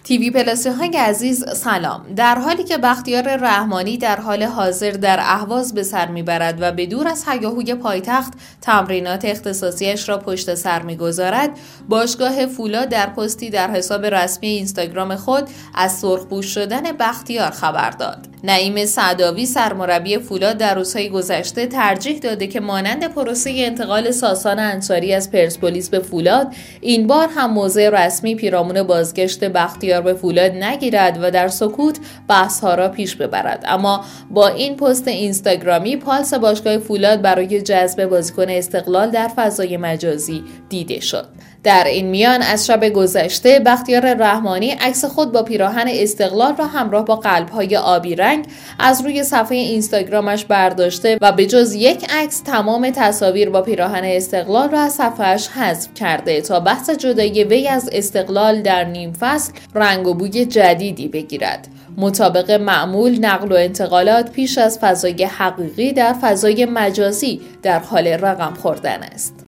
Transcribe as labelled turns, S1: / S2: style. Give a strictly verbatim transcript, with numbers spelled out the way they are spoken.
S1: تیوی پلاسی های عزیز سلام. در حالی که بختیار رحمانی در حال حاضر در اهواز به سر میبرد و به دور از هیاهوی پایتخت تمرینات اختصاصیش را پشت سر میگذارد، باشگاه فولاد در پستی در حساب رسمی اینستاگرام خود از سرخپوش شدن بختیار خبر داد. نعیم سعداوی سرمربی فولاد در روزهای گذشته ترجیح داده که مانند پروسه انتقال ساسان انصاری از پرسپولیس به فولاد، این بار هم موضع رسمی پیرامون بازگشت بختیار به فولاد نگیرد و در سکوت بحث‌ها را پیش ببرد. اما با این پست اینستاگرامی پالس باشگاه فولاد برای جذب بازیکن استقلال در فضای مجازی دیده شد. در این میان از شب گذشته بختیار رحمانی عکس خود با پیراهن استقلال را همراه با قلب‌های آبی رنگ از روی صفحه اینستاگرامش برداشته و به جز یک عکس تمام تصاویر با پیراهن استقلال را از صفحه‌اش حذف کرده تا بحث جدایی وی از استقلال در نیم فصل رنگ و بوی جدیدی بگیرد. مطابق معمول نقل و انتقالات پیش از فضای حقیقی در فضای مجازی در حال رقم خوردن است.